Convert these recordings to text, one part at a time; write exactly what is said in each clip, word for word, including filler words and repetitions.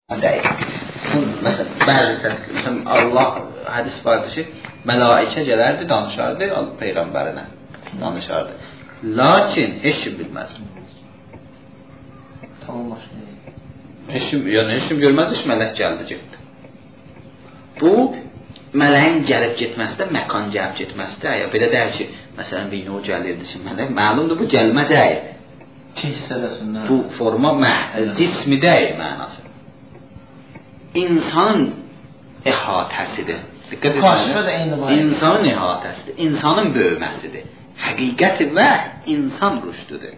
Deyil. Məsələn, bəzi məsələn, Allah hədis vardır ki, mələikə gələrdi, danışardı Peyğəmbərinə, danışardı. Lakin heç kim bilməz. Tamam başlayın. Heç kim, yəni heç kim görməz, heç mələk gəldi, getdi. Bu, mələyin gəlib getməsi də, məkan gəlib getməsi də, ya belə deyir ki, məsələn, bir o gəlirdi ki, mələk, məlumdur, bu gəlmə deyil. Hissədəsindən. Bu forma, cismi deyil mənası. İnsanın əhatəsidir. Diqqət edin. İnsanın əhatəsidir. İnsanın böyüməsidir. Həqiqəti və insan rüşdüdür.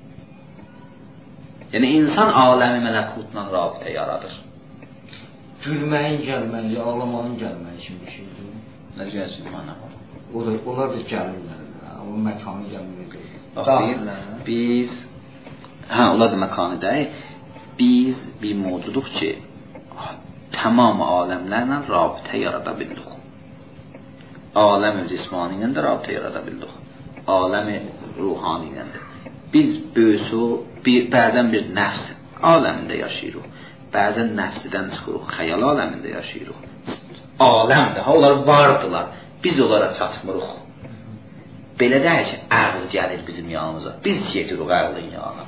Yəni, insan aləmi mələkutla rabitə yaradır. Gülməyin gəlməyi, ağlamanın gəlməyi kimi bir şeydir. Nə gəlsin mənə var? Onlar da gəlirlər. O məkanı gəlməkdir. Bax, biz, hə, onlar da məkanı deyil. Biz bir mövcuduq ki, tamam aləmlərlə rabitə yarada bildik. Aləm-i cismani ilə də rabitə yarada bildik. Aləm-i ruhani ilə də. Biz böyüsü, bir, bəzən bir nəfs aləmində yaşayırıq. Bəzən nəfsidən çıxırıq, xəyal aləmində yaşayırıq. Aləmdə, ha, onlar vardılar. Biz onlara çatmırıq. Belə deyək ki, əql gəlir bizim yanımıza. Biz gedirik əqlin yanına.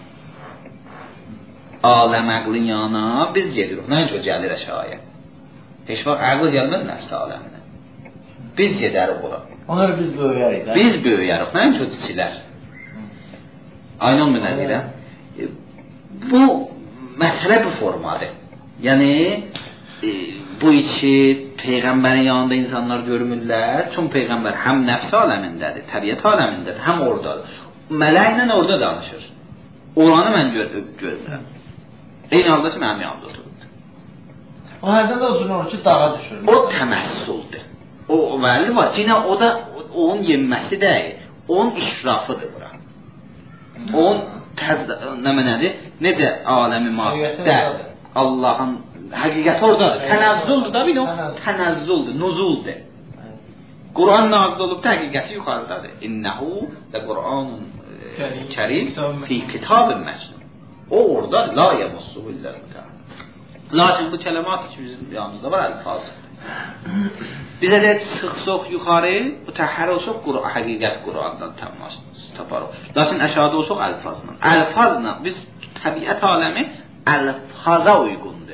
Aləm əqlin yanına biz gedirik. Nə üçün gəlir əşaya? Heç vaxt əql gəlməz nəfs aləminə. Biz gedərik ora. Onları biz böyüyərik. Biz böyüyərik. Nə üçün çilər? Aynı olma nə deyirəm? Bu, məsələ bu formadır. Yəni, e, bu iki Peyğəmbərin yanında insanlar görmürlər. Çünki Peyğəmbər həm nəfs aləmindədir, təbiət aləmindədir, həm oradadır. Mələklə orada danışır. Oranı mən gör görmürəm. Eyni halda ki, mənim yanımda otururdu. O hərdən də uzun olur ki, dağa düşür. O təməssüldür. O, vəli var. Yine o da, onun yenməsi deyil. Onun işrafıdır bura. Onun təzdə, nə mənədir? Necə aləmi maddə, Allahın həqiqəti oradadır. Tənəzzüldür da, bilin o, tənəzzüldür, nuzuldur. Quran nazil olub da, həqiqəti yuxarıdadır. İnnəhu və Quranun kərim fi kitab-ı məcnun. O oradadır, la yemussuhu illəl mütəəmmün. Lakin bu kələmat ki, bizim yanımızda var, əlfazdır. Bizə də sıx-sox yuxarı, bu təhər olsaq, həqiqət Qurandan taparıq. Lakin əşadə olsaq, əlfazla. Əlfazla, biz təbiət aləmi əlfaza uyğundur.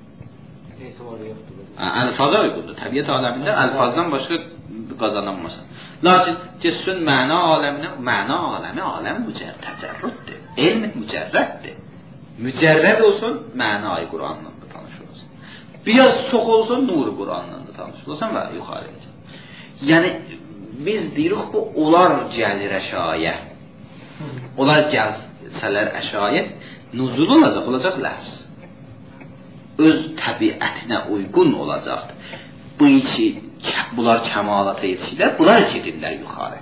Əlfaza uyğundur. Təbiət aləmində əlfazdan başqa qazanılmasın. Lakin cəssun məna aləminə, məna aləmi aləm təcərrüddür. Elm mücərrəddir. Mücərrəd olsun, mənayı Quranla da tanış olasın. Biraz çox olsun, nuru Quranla da tanış olasın və yuxarı edin. Yəni, biz deyirik bu, onlar gəlir əşayə. Onlar gəlsələr əşayə, nuzul olacaq, olacaq ləfz. Öz təbiətinə uyğun olacaqdır. Bu iki, bunlar kəmalata yetişirlər, bunlar gedirlər yuxarı.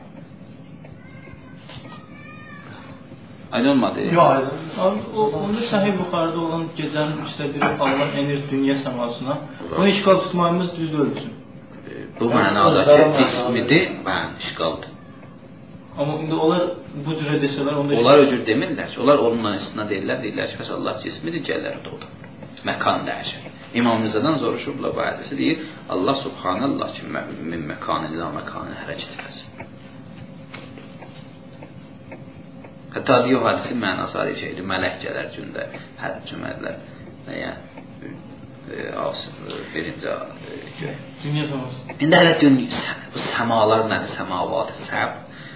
Aynı olmadı. Yox, aydın. Onda səhih Buxarıda olan gecənin üçdə biri Allah enir dünya səmasına. Bunu işqal tutmayımız düz ölçün. Bu mənada ki, cismidir, mən işqaldır. Amma indi onlar bu cürə desələr, onda... Onlar öcür demirlər ki, onlar onunla istina deyirlər, deyirlər ki, Allah cismidir, gələr doğru. Məkan dəyişir. İmam Rızadan soruşublar bu hədisi deyir, Allah subhanallah ki, min məkanı ila məkanı hərəkət etməsin. Hətta diyor, hadisi mənası ayrı şeydir, mələk gələr gündə, hər cümərlər, nəyə, asır, birinci göy. Dünya səması. İndi hələ bu səmalar nədir, səmavatı, səb,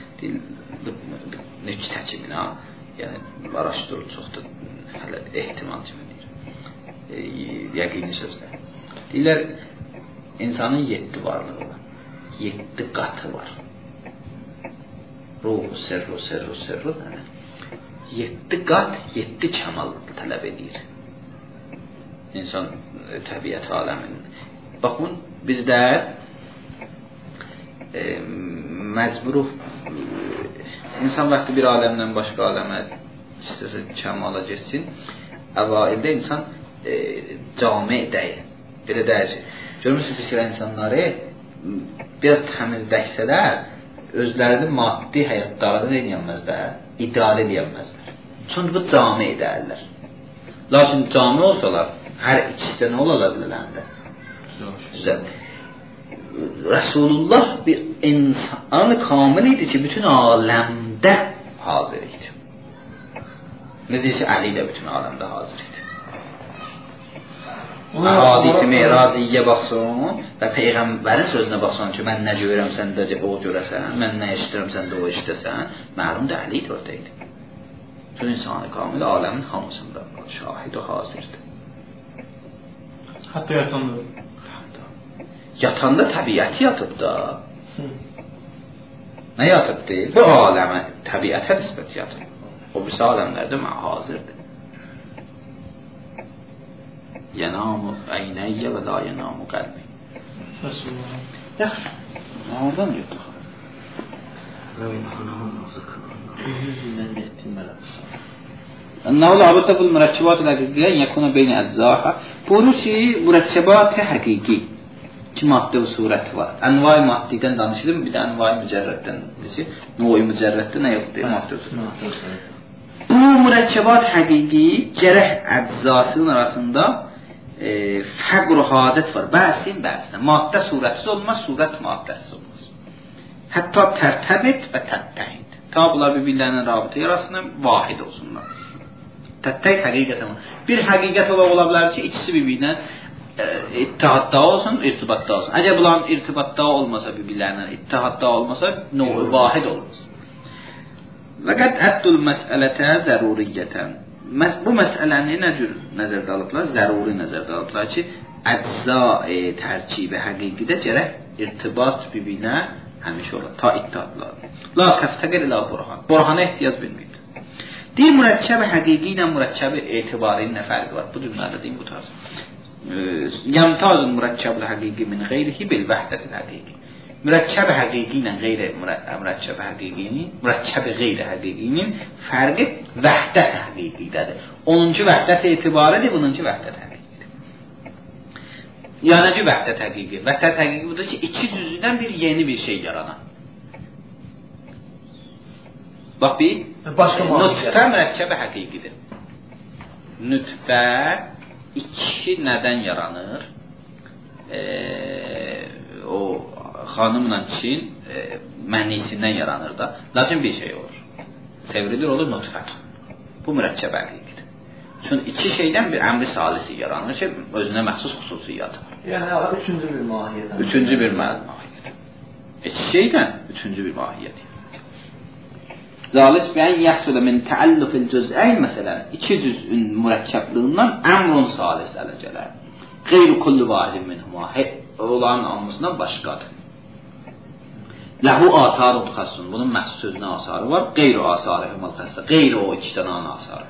nüktə kiminə, yəni, araşdırır çoxdur, hələ ehtimal kimi deyir, yəqini sözlər. Deyirlər, insanın yeddi varlığı var, yeddi qatı var. Ruhu, sirru, sirru, sirru, yeddi qat, yeddi kəmal tələb edir. İnsan təbiət aləminin. Baxın, bizdə e, məcburuq, insan vaxtı bir aləmdən başqa aləmə istəsə kəmala geçsin, əvaildə insan e, cami deyil. Belə deyəcək. Görmüşsünüz, bir sıra insanları biraz təmizləksələr, özlərini maddi həyatlarını eləyənməzlər, idarə eləyənməzlər. Çünki bu cami edərlər. Lakin cami olsalar, Hər ikisi də nə ola bilərəndə? Güzel. Resulullah bir insan kamil idi ki, bütün aləmdə hazır idi. Necə ki, Ali də bütün aləmdə hazır idi. Hadisi Me'raciyyə baxsın və Peyğəmbərin sözünə baxsın ki, mən nə görürəm, sən də o görəsən, mən nə eşitirəm, sən də o eşitəsən, məlum da Ali də orada idi. Bütün insanı kamil aləmin hamısında şahid o hazirdir. Hatta yatanda. Yatanda təbiəti yatıb da. Nə yatıb deyil? Bu aləmə, təbiətə nisbət yatıb. O birisi aləmlərdə mən hazırdır. Yənamu əynəyyə və la yənamu qəlbi. Resulullah. Yaxşı. Oradan yutduq. Mən də etdim mənə. أنه لابد في المركبات الحقيقية أن يكون بين أجزائها. Buyurur ki, mürəkkəbat həqiqi iki maddə və surət var. Ənvai maddədən danışılır, bir də ənvai mücərrəddən. Növ-i mücərrəddə nə yoxdur? Maddə və surət. Bu mürəkkəbat həqiqi gərək əczasının arasında e, fəqr-ı hacət var. Bəsin bəsinə. Maddə surətsiz olmaz, surət maddəsiz olmaz. Hətta tərtəbit və təttəhid. Ta bunlar bir-birlərinin rabitə yarasından vahid olsunlar. Təttək həqiqətən var. Bir həqiqət ola bilər ki, ikisi bir-birinə ittihadda olsun, irtibatda olsun. Əgər bunların irtibatda olmasa bir-birlərindən, ittihadda olmasa növ-i vahid olmaz. Və qəd əddül məsələtə zəruriyyətən. Bu məsələni nə cür nəzərdə alıblar? Zəruri nəzərdə alıblar ki, əcza-i tərkibi həqiqidə gərək irtibat bir-birinə həmişə olur, ta ittihadlar. La təftəqir ilə burhan. Burhana ehtiyac bilməyir. Deyir, mürəkkəb həqiqi ilə mürəkkəb etibarı nə fərqi var? Bu cümlədə deyim, bu tarz. Yəmtazın mürəkkəb həqiqi min qeyrihi bil vəhdətil həqiqi. Mürəkkəb həqiqi ilə qeyri mürəkkəb həqiqinin, mürəkkəb qeyri həqiqinin fərqi vəhdət həqiqidədir. Onuncu vəhdət etibaridir, bununcu vəhdət həqiqidir. Yanıcı vəhdət həqiqi. Vəhdət həqiqi budur ki, iki cüzüdən bir yeni bir şey yaranan. Bax bir, nütfə mürəkkəb həqiqidir. Nütfə iki nədən yaranır? E, o xanımla kişinin e, mənisindən yaranır da. Lakin bir şey olur. Sevrilir olur nutfət. Bu mürəkkəb həqiqidir. Çünki iki şeydən bir əmri salisi yaranır ki, özünə məxsus xüsusiyyatı var. Yəni, üçüncü bir mahiyyət. Üçüncü bir mahiyyət. İki şeydən üçüncü bir mahiyyət. Zalik bəyin yəhsulə min təəllüfil cüz'əyn məsələn, iki cüz'ün mürəkkəbliğindən əmrun salis ələ gələr. Qeyri kullu vahidin minhuma, onların almasından başqadır. Ləhu asarun xəssun, bunun məxsus sözünə asarı var, qeyri asarı hümal xəssə, qeyri o iki dənanın asarı.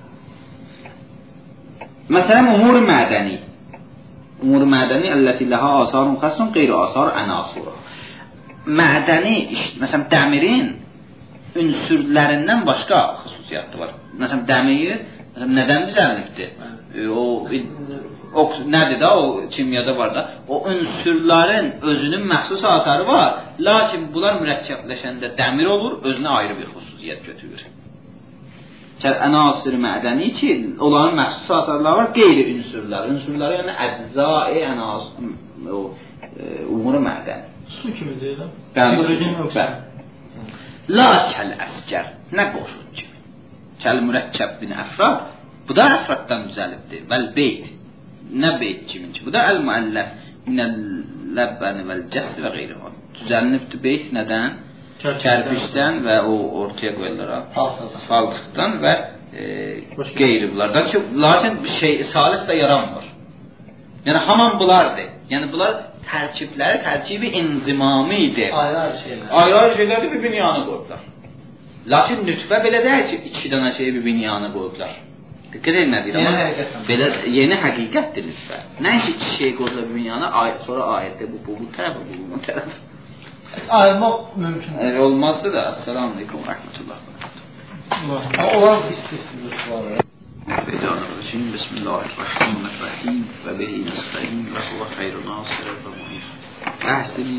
Məsələn, umur mədəni. Umur mədəni, əlləti ləha asarun xəssun, qeyri asarı ənasura. Mədəni, məsələn, dəmirin ünsürlərindən başqa xüsusiyyatı var. Məsələn, dəmir, məsələn, nədən düzəlibdir? O, o, nədir da, o kimyada var da, o ünsürlərin özünün məxsus asarı var, lakin bunlar mürəkkəbləşəndə dəmir olur, özünə ayrı bir xüsusiyyət götürür. Ənasir mədəni ki, onların məxsus asarları var, qeyri ünsürlər. Ünsürləri yəni əcza-i ənasir, umuru mədəni. Su kimi deyiləm? Bəli. La kəl əskər, nə qoşun kimi. Kəl mürəkkəb bin əfrad, bu da əfraddan düzəlibdir. Vəl beyt, nə beyt kimin ki? Bu da əl-müəlləf, minəl-ləbbəni vəl-cəssi və qeyri var. Düzəlinibdir beyt nədən? Kərpişdən və o ortaya qoyullara, faltıqdan və e, qeyri bunlardan ki, lakin şey, salis də yaranmır. Yəni, haman bunlardır. Yəni, bunlar tərkibləri, tərkibi inzimami idi. Ayrı-ayrı şeylər. Ayrı-ayrı şeylərdir, bir binyanı qoyublar. Lakin nütfə belə deyək ki, iki dənə şeyi bir binyanı qoyublar. Diqqət edin nə deyir? Yeni həqiqətdir. Belə, yeni həqiqətdir nütfə. Nə ki, iki şey qoyublar bir binyanı, sonra ayətdə bu, bu, bu tərəfə, bu, bu tərəfə. Ayırmaq mümkün. Yəni, olmazdı da. Assalamu aleykum və rəhmətullah. Olan istisnimiz var. Bismillahirrahmanirrahim. Bismillahirrahmanirrahim. Və bihi nəstəyin və huvə xeyru nasir və muhim. Əhsini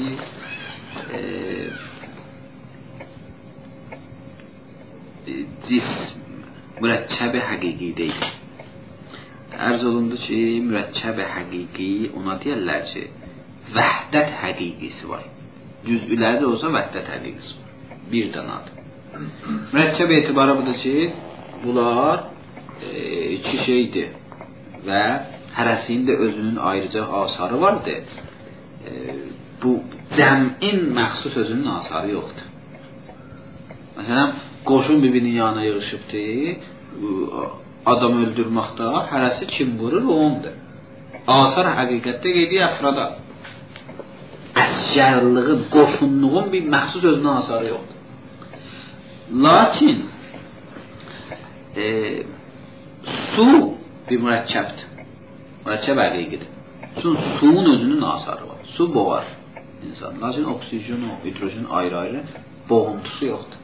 cism mürəkkəbi həqiqi deyil. ərz olundu ki, mürəkkəb həqiqi ona deyirlər ki, vəhdət həqiqisi var. Cüz'üləri də olsa vəhdət həqiqisi var. Bir danadır. Mürəkkəb etibarı budur ki, bunlar e, iki şeydir və hərəsinin də özünün ayrıca asarı vardır. E, bu cəmin məxsus özünün asarı yoxdur. Məsələn, qoşun bir-birinin yanına yığışıbdır, adam öldürməkdə hərəsi kim vurur, o ondur. Asar həqiqətdə qeydi əfrada. Əskərliğin, qoşunluğun bir məxsus özünün asarı yoxdur. Lakin e, su bir mürəkkəbdir. Mürəkkəb həqiqidir. Su, suyun özünün asarı var. Su boğar insan. Lakin oksijen, hidrojen ayrı-ayrı boğuntusu yoxdur.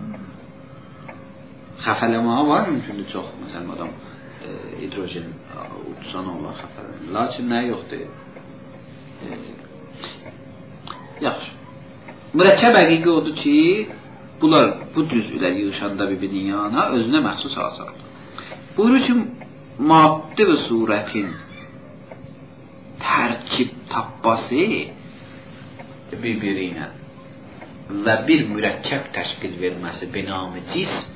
Xəfələməyə var mümkündür çox. Məsələn, adam e, hidrojen utsan olar xəfələnir. Lakin nə yoxdur? E, yaxşı. Mürəkkəb həqiqi odur ki, bunlar, bu cüz'ülər yığışanda bir-birinin yanına özünə məxsus asardır. Buyurur ki, maddi və surətin tərkib tapması bir-biri ilə və bir mürəkkəb təşkil verməsi binamı cism,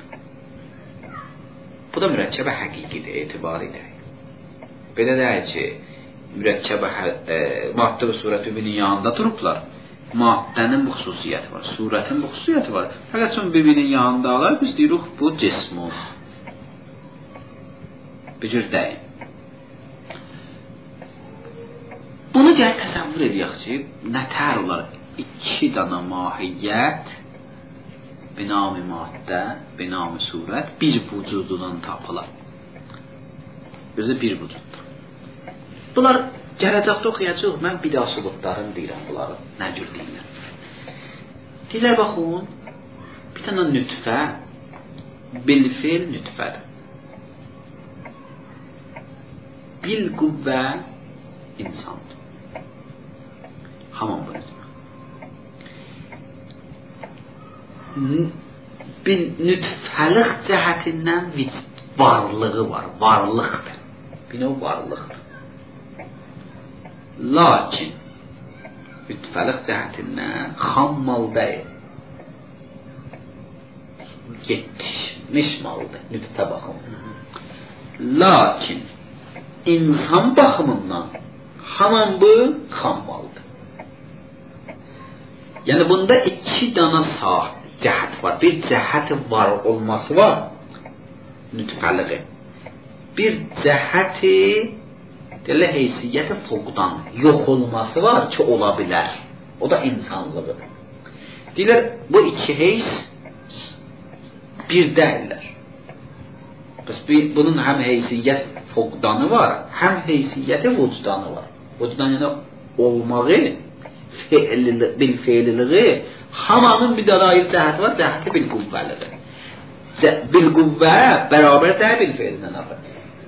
bu da mürəkkəbə həqiqidir, etibaridir. Belə deyək ki, mürəkkəbə e, maddi və surət bir-birinin yanında durublar. Maddənin bu xüsusiyyəti var, surətin bu xüsusiyyəti var. Fəqət üçün bir-birinin yanında alar, biz deyirik, bu cismun. Bir cür deyil. Bunu gəl təsəvvür edək ki, nətər olar iki dana mahiyyət, binami maddə, binami surət, bir vücududan tapılar. Gözdə bir vücuddur. Bunlar gələcəkdə oxuyacaq, mən bidasulubların deyirəm bunları, nə cür deyirəm. Deyirlər, baxın, bir tane nütfə, bilfil nütfədir. Bil qüvvə insandır. Hamam bu nütfə. Bir nütfəlik cəhətindən varlığı var, varlıqdır. Bir növ varlıqdır. Lakin nütfəlik cəhətindən xam mal deyil. Yetişmiş maldır, nütfə baxımından. Lakin insan baxımından hamam bu xam maldır. Yəni bunda iki dana sahib cəhət var. Bir cəhəti var olması var, nütfəliği. Bir cəhəti deyilə heysiyyəti fuqdan yox olması var ki, ola bilər. O da insanlığı. Deyilər, bu iki heys bir deyirlər. Bəs bunun həm heysiyyət fuqdanı var, həm heysiyyəti vücdanı var. Vücdan yəni olmağı, bil feililiği, hamanın bir dalail cəhəti var, cəhəti bil qüvvəlidir. Bil qüvvə bərabər də bil feilindən axır.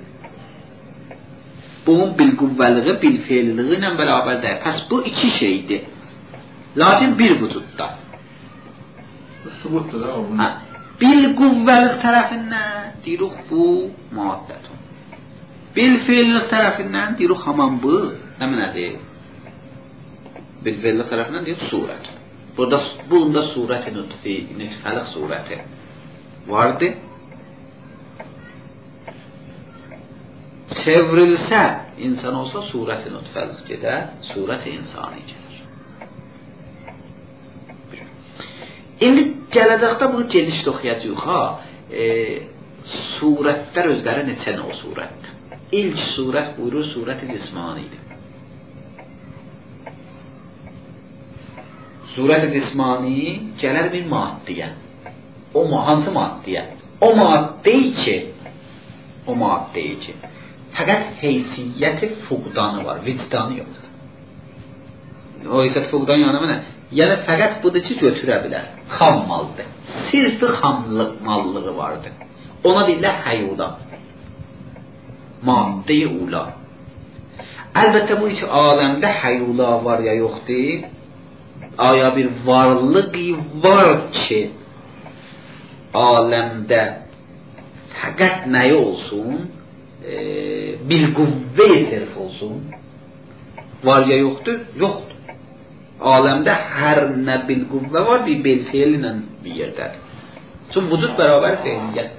Bunun bil qüvvəliği, bil feililiği ilə bərabərdir. Pəs bu iki şeydir. Lakin bir vücudda. Subutdur da o. Bil qüvvəliq tərəfindən deyirik bu maddədir. Bil feilliq tərəfindən deyirik haman bu. Nə mənədir? Bil feilliq tərəfindən deyirik surət. Burada bunda surət-i nütfəliq surəti vardır. Çevrilsə, insan olsa surət-i nütfəliq gedər, surət-i insani gəlir. İndi gələcəkdə bu gedişdə oxuyacaq ha, e, surətlər özləri neçə nə o surətdir. İlk surət buyurur, surət-i cismanidir. Surət-i cismani gələr bir maddiyə. O hansı maddiyə? O maddeyi ki, o maddeyi ki, fəqət heysiyyəti fuqdanı var, vicdanı yoxdur. O heysiyyəti fuqdan yana mənə? Yəni fəqət budur ki, götürə bilər. Xam maldır. Sirfi xamlıq mallığı vardır. Ona deyirlər həyuda. Madde-i ula. Əlbəttə bu iki aləmdə həyula var ya yoxdur. Aya bir varlığı var ki, aləmdə fəqət nəyi olsun? e, bir qüvvə tərif olsun. Var ya yoxdur? Yoxdur. Aləmdə hər nə bil qüvvə var, bir bil feil ilə bir yerdədir. Çünki vücud bərabər feiliyyətdir.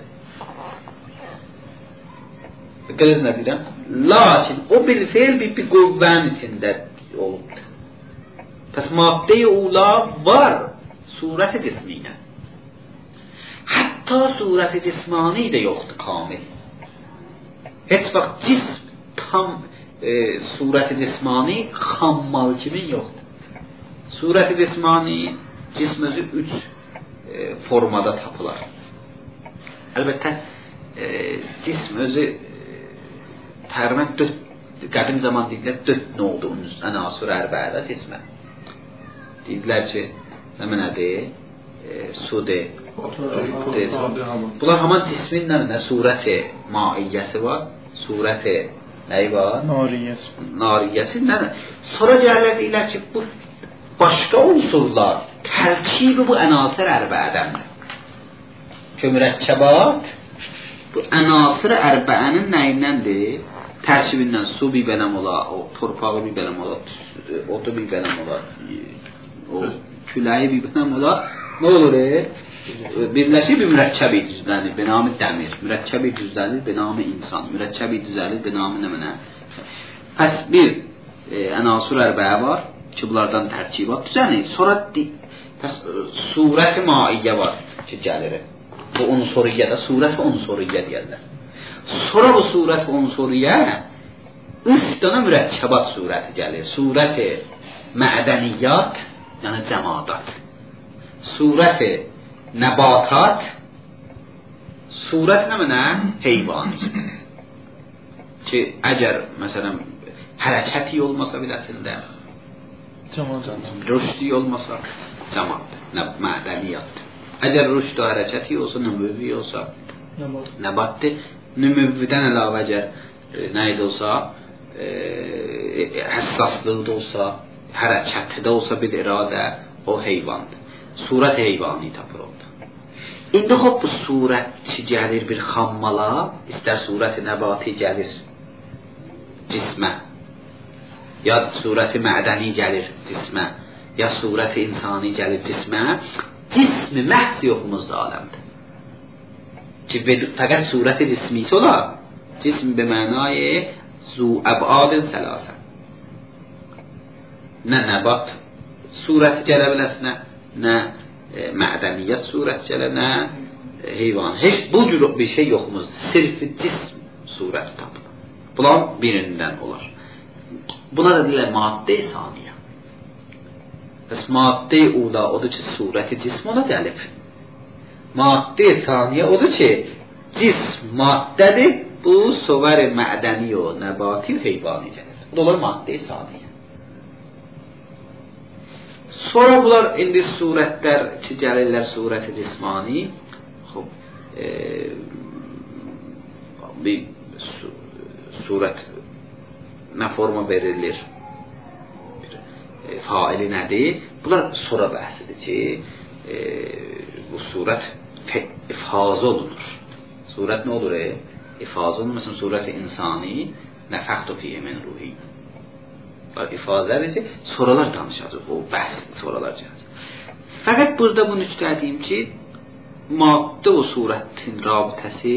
Qırız nə biləm? Lakin o bil feil bir, bir qüvvənin içində olubdur. Pəs madde-i ula var surət-i cisminə. Hətta surət-i cismani də yoxdur kamil. Heç vaxt cism tam e, surət-i cismani xammal kimin yoxdur. Surət-i cismani cism özü üç e, formada tapılar. Əlbəttə e, cism özü təqribən dörd, qədim zaman deyirlər, dörd nə oldu onun ənasır ərbədə cismə. Deyirlər ki, nə mənədir, e, sudir, bunlar haman cismin nə surət-i maiyyəsi var, surət-i nəyi var? Nariyyəsi. Nariyyəsi nə? Sonra deyirlər, deyirlər ki, bu başqa unsurlar, tərkibi bu ənasır ərbədəndir. Ki, mürəkkəbat, bu ənasır ərbəənin nəyindəndir? Tərkibindən su bir bənəm ola, o torpağı bir bənəm ola, otu bir bənəm ola, o küləyi bir bənəm ola, nə olur e? Birləşir bir mürəkkəbi düzlənir, benamı dəmir, mürəkkəbi düzlənir, benamı insan, mürəkkəbi düzəlir, benamı nə mənə. Pəs bir e, ənasur ərbəyə var ki, bunlardan tərkibat düzənir, sonra pəs surət-i maiyyə var ki, gəlir. Bu unsuriyyədə, surət-i unsuriyyə deyərlər. Sonra bu surət-i unsuriyyə üç dənə mürəkkəbat surəti gəlir. Surət-i mədəniyyat, yəni cəmadat. Surət-i nəbatat, surət nə mənə? Heyvani. Ki, əgər, məsələn, hərəkəti olmasa biləsində, rüşdi olmasa, cəmat, mədəniyyat. Əgər rüşdi hərəkəti olsa, nümüvi olsa, nəbatdır. Nümüvvüdən əlavə əgər e, nə idi olsa, e, həssaslıqda olsa, hərəkətdə olsa bir iradə, o heyvandır. Surət heyvani tapır oldu. İndi xob bu surət ki, gəlir bir xammala, istər surət-i nəbati gəlir cismə, ya surət-i mədəni gəlir cismə, ya surət-i insani gəlir cismə, cismi məhz yoxumuzda aləmdir. Ki, fəqət surət-i cismisi ola, cism be mənayı zu əbadın sələsə. Nə nəbat surəti gələ biləsinə, nə e, mədəniyyət surəti gələ, nə e, heyvan. Heç bu cür bir şey yoxumuzdur. Sirf-i cism surəti tapılır. Bunlar birindən olar. Buna da deyilər madde-i saniyə. Bəs madde-i ula odur ki, surəti cism ona gəlib. Madde-i saniyə odur ki, cism maddədir, bu suvər-i mədəni o, nəbati o, heyvani gəlir. Bu da olur madde-i saniyə. Sonra bunlar indi surətlər ki, gəlirlər surət-i cismani, xub, e, bir su, surət nə forma verilir, e, faili nədir? Bunlar sonra bəhsidir ki, e, bu surət ifazı olunur. Surət nə olur? E? İfazı olunur. Məsələn, surət-i insani nəfəxtu fiyyə min ruhi. İfazədir ki, soralar danışacaq, o bəhs, soralar gələcək. Fəqət burada bunu üstədiyim ki, maddə o surətin rabitəsi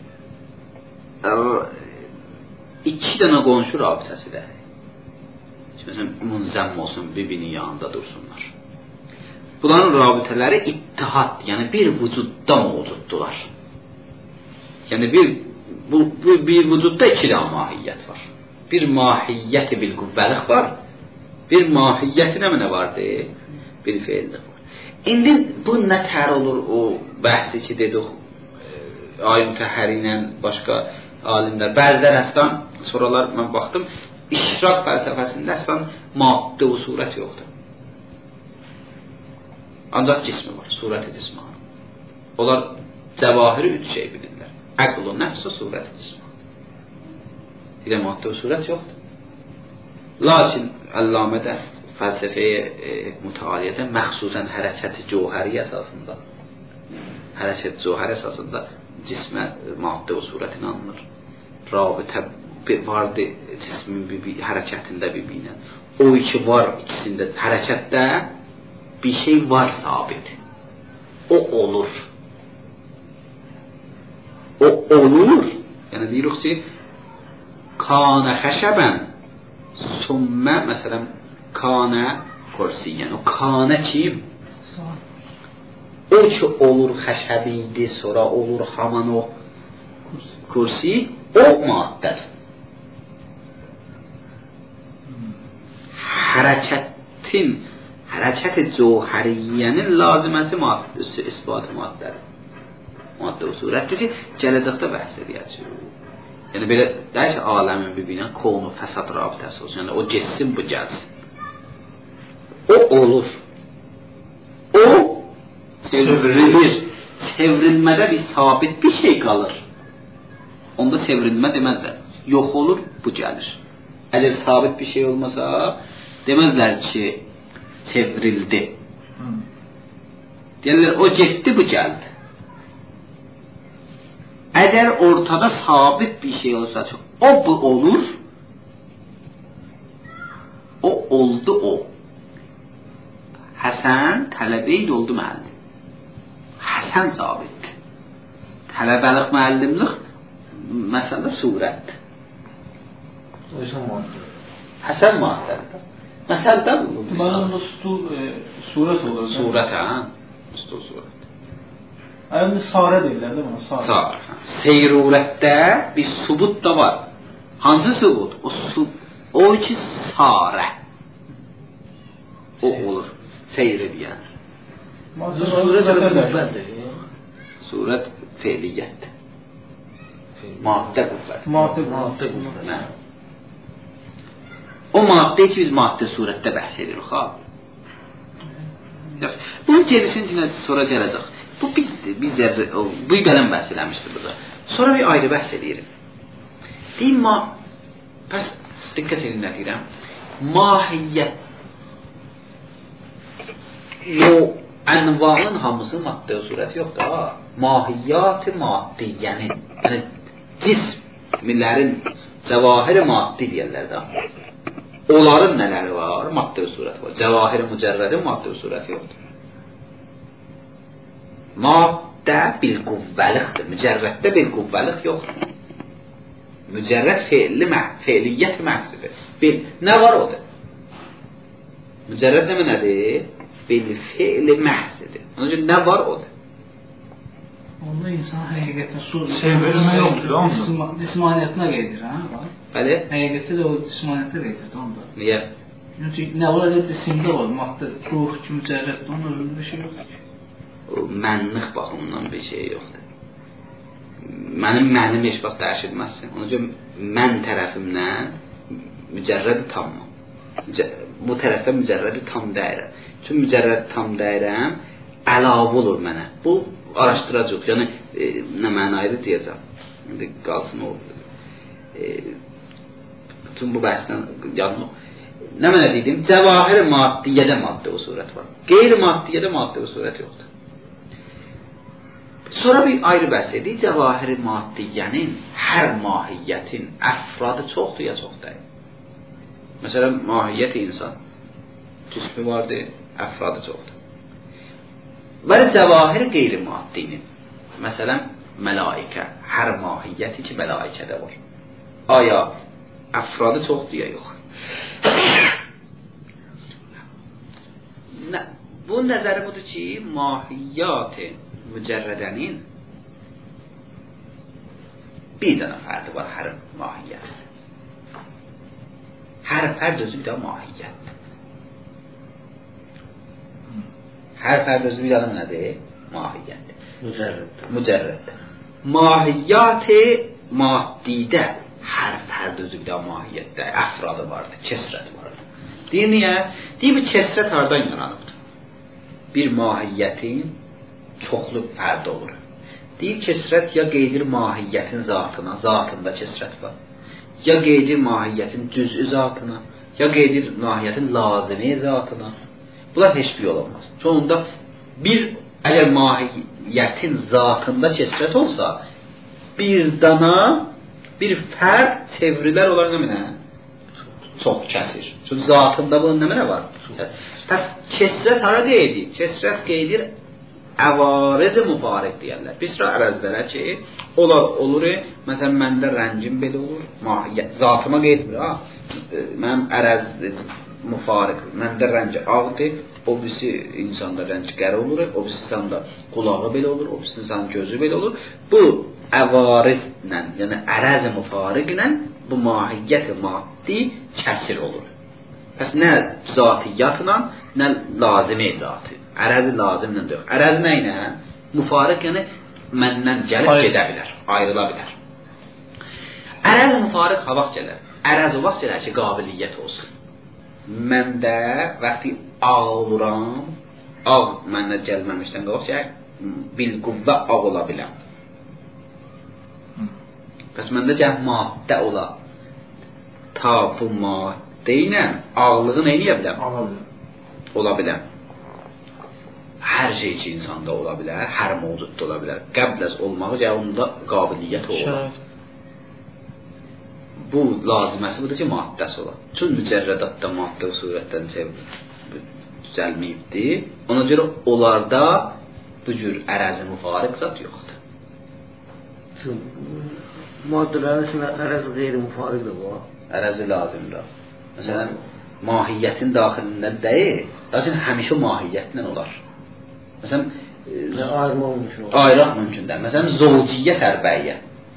iki dənə qonşu rabitəsidir. Məsələn, munzəmm olsun, bir-birinin yanında dursunlar. Bunların rabitələri ittihad, yəni bir vücudda mövcuddular. Yəni bir, bu, bu bir vücudda iki dənə mahiyyət var. Bir mahiyyəti bil qüvvəlik var, bir mahiyyəti nə mənə vardır? Bir feillik var. İndi bu nə tər olur o bəhsi ki, dedik, ay mütəhəri ilə başqa alimlər, bəzilər əslən, soralar mən baxdım, işrak fəlsəfəsində əslən maddə o surət yoxdur. Ancaq cismi var, surət-i cismani. Onlar cəvahiri üç şey bilirlər. Əql-u nəfs-u surət-i cismani. Bir də maddə o surət yoxdur. Lakin Əlləmədə fəlsəfəyə e, mütaliədə məxsusən hərəkəti cəvhəri əsasında, hərəkət cəvhəri əsasında cismə maddə o surətin anılır. rabitə vardı cismin bir, bir hərəkətində bir-birinə. O iki var ikisində hərəkətdə bir şey var sabit. O olur. O olur. Yəni deyirik ki, kanə xəşəbən sümmə, məsələn, kanə kursiyyən. O kanə kim? O ki olur xəşəbiydi, sonra olur haman o kursi, o maddədir. Hərəkətin, hərəkət-i cəvhəriyyənin laziməsi maddə, isbatı maddədir. Maddə o surətdir ki, gələcəkdə bəhs edəcək. Yəni, belə, deyək ki, aləmin bir-birinə konu, fəsad rabitəsi olsun. Yəni, o geçsin, bu gəlsin. O olur. O çevrilir. Çevrilmədə bir sabit bir şey qalır. Onda çevrilmə deməzlər. Yox olur, bu gəlir. Əgər sabit bir şey olmasa, deməzlər ki, çevrildi. Deyirlər, o getdi, bu gəldi. Əgər ortada sabit bir şey olsa, o bu olur, o oldu o. Həsən tələbə oldu müəllim. Həsən sabitdir. Tələbəlik müəllimlik məsələdə surətdir. Həsən maddədir. Məsələdə bu. Bana stul surət olur. Surət, hə? Stul surət. Ayında sarə deyirlər də buna, sarə. Sarə. Seyrurətdə bir subut da var. Hansı subut? O, su, o ki sarə. O olur. Seyri deyən. Surət qüvvətdir. Surət feiliyyətdir. Maddə qüvvət. Maddə qüvvət. O maddə ki, biz maddə surətdə bəhs edirik, ha? Bunun gerisini sonra gələcək. Bu bir, bir zərrə, bu bələn bəhs eləmişdir burada. Sonra bir ayrı bəhs edirik. Deyim, ma, bəs, diqqət edin nə deyirəm, mahiyyət, o, ənvanın hamısı maddə surəti yoxdur, ha? Mahiyyat-ı maddiyyənin, yəni, cismlərin cəvahir-i maddi deyərlər də. Onların nələri var? Maddə surəti var. Cəvahir-i mücərrədin maddə surəti yoxdur. Maddə bil qüvvəlikdir. Mücərrəddə bil qüvvəlik yoxdur. Mücərrəd feilli, feiliyyət məhsidir. Bil, nə var odur? Mücərrəd demə nədir? Bil feili məhsidir. Onun üçün nə var odur? Onda insan həqiqətən sur çevrilmə yoxdur. Cismaniyyətinə qeydir, hə? Bəli? Həqiqətdə də o cismaniyyətə qeydir, onda. Niyə? Çünki nə var da cisimdə var, maddə, ruh ki, mücərrəddə, onun özündə bir şey yoxdur ki. Mənlik baxımından bir şey yoxdur. Mənim mənim heç vaxt dəyişilməzsin. Onun üçün mən tərəfimdən mücərrədi tamma. Bu tərəfdən mücərrədi tam dəyirəm. Çünki mücərrədi tam dəyirəm, əlavə olur mənə. Bu araşdıracaq, yəni e, nə mənaydı deyəcəm. İndi qalsın o. E, bütün bu bəhsdən yanılıq. Nə mənə dedim? Cəvahir-i maddiyyədə maddə o surət var. Qeyri-maddiyyədə maddə o surət yoxdur. Sonra bir ayrı bəhs edik, cəvahir-i maddiyyənin hər mahiyyətin əfradı çoxdur ya çox deyil. Məsələn, mahiyyət insan, cismi vardır, əfradı çoxdur. Və cəvahir qeyri-maddinin, məsələn, mələikə, hər mahiyyəti ki, mələikədə var. Aya, əfradı çoxdur ya yox. Bu nəzəri budur ki, mahiyyat-ı mücərrədənin bir dənə fərdi var hər mahiyyət. Hər fərd özü bir də mahiyyətdir. Hər fərd özü bir dənə nədir? Mahiyyətdir. Mücərrəddir. Mücərrəddir. Mahiyyat-ı maddidə hər fərd özü bir də mahiyyətdir. Əfradı vardır, kəsrət vardır. Deyir, niyə? Deyir, bu kəsrət hardan yaranıbdır? Bir mahiyyətin çoxlu fərd olur. Deyir, kəsrət ya qeydir mahiyyətin zatına, zatında kəsrət var. Ya qeydir mahiyyətin cüz'ü zatına, ya qeydir mahiyyətin lazimi zatına. Bunlar heç bir yol olmaz. Sonunda bir, əgər mahiyyətin zatında kəsrət olsa, bir dana, bir fərd çevrilər olar nə mənə? Çox kəsir. Çünki zatında bunun nə mənə var? Pəs kəsrət hara deyilir? Kəsrət qeydir əvarez-i müfariq deyərlər. Bir sıra ərəzlərə ki, onlar olur, məsələn, məndə rəngim belə olur, mahiyyət, zatıma qeydmir, ha? Mənim ərəz müfariq, məndə rəngi ağdır, o birisi insanda rəngi qərə olur, o birisi insanda qulağı belə olur, o birisi insanın gözü belə olur. Bu əvarizlə, yəni ərəz-i müfariqlə bu mahiyyət-i maddi kəsir olur. Pəs nə zatiyyatla, nə lazimi zatı. Ərəzi lazimlə deyək. Ərəzi nə ilə? Müfariq yəni məndən gəlib gedə bilər, ayrıla bilər. Ərəzi müfariq ha vaxt gələr. Ərəz o vaxt gələr ki, qabiliyyət olsun. Məndə vaxtı ağ oluram, ağ məndə gəlməmişdən qabaq ki, bilquvvə ağ ola biləm. Pəs məndə gəl maddə ola. Ta bu maddə ilə ağlığı nə eləyə biləm? Ola biləm. Hər şey ki, insanda ola bilər, hər mövcudda ola bilər. Qəbləz olmağı gəl onda qabiliyyət ola. Bu laziməsi budur ki, maddəsi ola. Çünki mücərrədatda maddə o surətdən düzəlməyibdir. Ona görə onlarda bu cür ərəzi müfariq zat yoxdur. Maddələrin içində ərəzi qeyri-müfariq də var. Ərəzi lazımdır. Məsələn, mahiyyətin daxilində deyil, lakin həmişə mahiyyətlə olar. Məsələn, ayırmaq mümkün olur. Ayırmaq mümkündür. Məsələn, zovciyyət ərbəyə.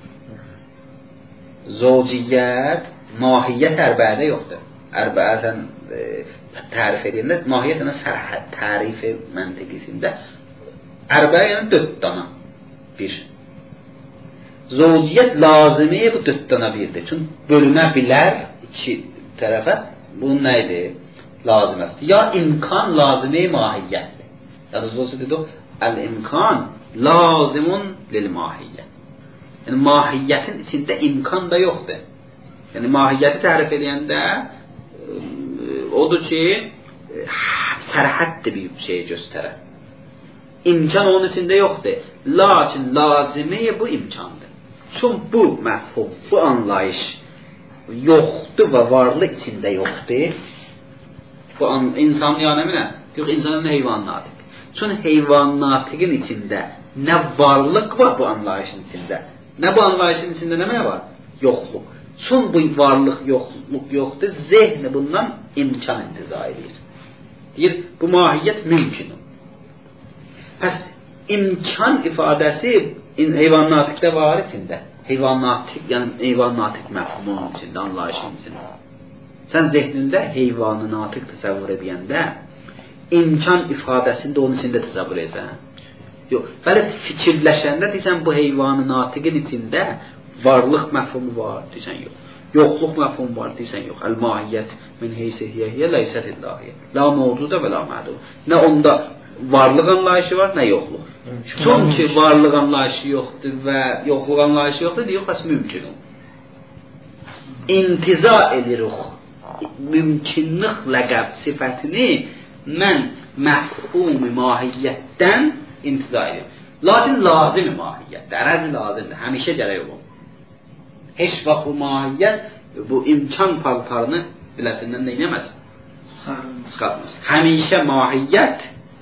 Zovciyyət mahiyyət ərbədə yoxdur. Ərbəyə sən e, tərif edəndə, mahiyyət yəni sərhəd tərifi məntiqisində ərbəyə yəni dörd dana bir. Zovciyyət lazimi bu dörd dana birdir. Çünki bölünə bilər iki tərəfə. Bunun nə idi? Laziməsi. Ya imkan lazimi mahiyyətdir. Ya da zovciyyət dedik, əl-imkan lazimun lil-mahiyyət. Yəni, mahiyyətin içində imkan da yoxdur. Yəni, mahiyyəti tərif edəndə odur ki, sərhəddir bir şey göstərər. İmkan onun içində yoxdur. Lakin lazimi bu imkandır. Çünki bu məfhum, bu anlayış yoxdur və varlıq içində yoxdur. Bu insan yəni nə? Yox, insanın heyvanatı. Çünki heyvanatın içində nə varlıq var bu anlayışın içində, nə bu anlayışın içində nə var? Yoxluq. Çünki bu varlıq, yoxluq yoxdur, zehni bundan imkan intiza edir. Deyir, bu mahiyyət mümkün. Pəs, imkan ifadəsi heyvannatikdə var içində. Heyvannatik, yəni heyvannatik məfhumun içində, anlayışın içində. Sən zehnində heyvanı natik təsəvvür edəndə, imkan ifadəsini də onun içində təsəvvür edirsən. Yox, fələt fikirləşəndə deyirsən, bu heyvanı natiqin içində varlıq məfhumu var, deyirsən, yox. Yoxluq məfhumu var, deyirsən, yox. Əl-mahiyyət min heysihiyyə ləyisət illahiyyə. La mevcudə və la mədud. Nə onda varlıq anlayışı var, nə yoxluq. Çünki varlıq anlayışı yoxdur və yoxluq anlayışı yoxdur, deyək, bəs mümkün. İntiza edirik. Mümkünlük ləqəb sifətini mən məfhum-i mahiyyətdən intiza edirəm. Lakin lazim-i mahiyyətdir, ərəzi lazimdir, həmişə gərək olun. Heç vaxt bu mahiyyət, bu imkan paltarını biləsindən neynəməz? Çıxartmaz. Həmişə mahiyyət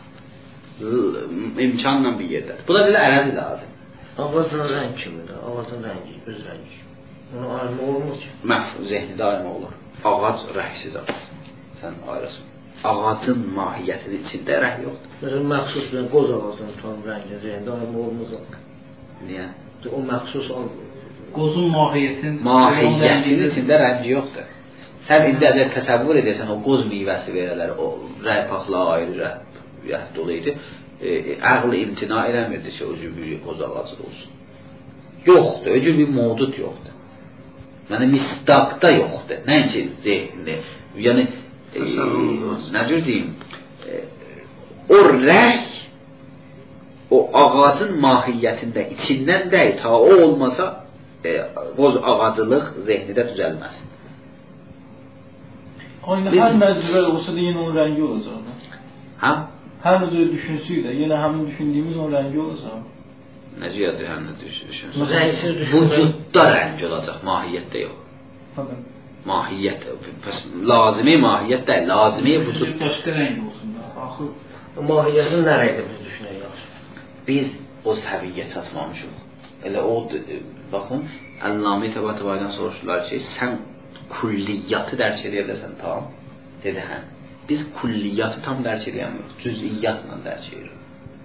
imkanla bir yerdə. Bu da belə ərəzi lazım. Ağacın rəng kimidir, ağacın rəngi, öz rəngi. Onu ayırma olmur ki. Məhv, zehnidə ayırma olur. Ağac rəhsiz ağac. Sən ayırasın. Ağacın mahiyyətinin içində rəng yoxdur. Məsələn, məxsus bir qoz ağacının tutan rəngi, zehnidə ayırma olmur. Niyə? O məxsus qozun mahiyyətin mahiyyətinin içində rəngi yoxdur. Sən indi əgər təsəvvür edirsən, o qoz meyvəsi verələr, o rəypaqla ayrı rəh dolu idi. E, əqli imtina eləmirdi ki, o cür bir qoz ağacı olsun. Yoxdur, o cür bir mevcud yoxdur. Yəni, misdaqda yoxdur. Nəinki zehni. Yəni, e, nə cür deyim, e, o rəh, o ağacın mahiyyətində içindən deyil, ta o olmasa, e, qoz ağacılıq zehnidə düzəlməz. Aynı hər məcrə olsa da yenə onun rəngi olacaq. Hə? Hər necə düşünsük də, yenə həmin düşündüyümüz onun rəngi olacaq. Necə cəhənnəm düşünürsən? Rəngsiz düşünür. Vücudda rəng olacaq, mahiyyətdə yox. Tabii. Mahiyyət, pəs lazimi mahiyyət deyil, lazimi vücud. Başqa rəng olsun da. Axı Mahiyyətin nə rəngdə biz düşünürük? Biz o səviyyə çatmamışıq. Elə o, baxın, Əllamə Təbatəbaydan soruşdular ki, sən kulliyyatı dərk edə biləsən tam? Dedi, hə. Biz kulliyyatı tam dərk edəmirik, cüz'iyyatla dərk edirik.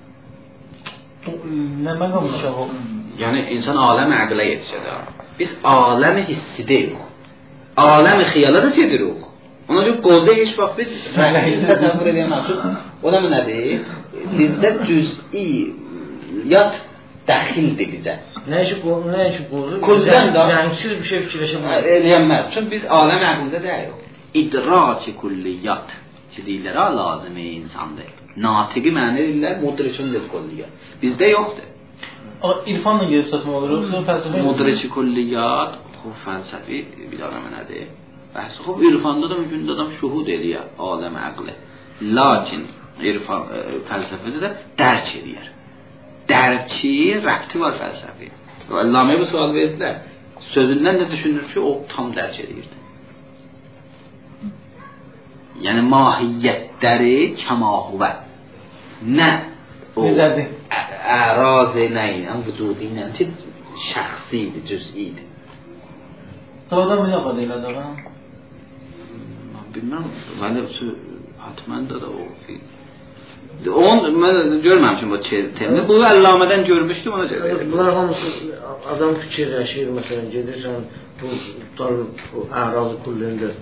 Nə məqamı ki o? Yəni, insan aləm əqlə yetişədir. Biz aləmi hissi deyirik. Aləmi xiyala da edirik. Ona görə qolda heç vaxt biz rəqəqində təsvir edəməzik. O da nədir? Bizdə cüz'iyyat dəxildir bizə. Nə işi qolu, nə işi qolu? Kuldən da rəngsiz bir şey fikirləşəməz. Eləyənməz. Çünki biz aləm əqlində deyirik. İdraki kulliyyat ki, deyirlər, ha, lazimi insandır. Natiqi mənə deyirlər, mudrikun lil kulliyyat. Bizdə yoxdur. Amma irfanla gedib çatma olur, yoxsa fəlsəfə? Mudriki kulliyyat, xub fəlsəfi bir adamı nədir? Bəhs, xub irfanda da mümkün adam şuhud edir, aləm əqli. Lakin irfan, fəlsəfədə də dərk edir. Dərki, rəbti var fəlsəfi. Əlləməyə bu sual verdilər. Sözündən də düşünür ki, o tam dərk edirdi. Yəni mahiyyətləri kəmahuvə. Nə? Necədir? Ərazi nə ilə, vücudu ilə ki, şəxsidir, cüz'idir. Sonradan bir yaqa deyilədir, ha? Bilməm, vəli hatməndə də o ki... Onu mən görməmişim o termini. Bu Əlləmədən görmüşdüm, ona görə. Bunlar hamısı adam fikirləşir, məsələn, gedirsən, bu ərazi kullində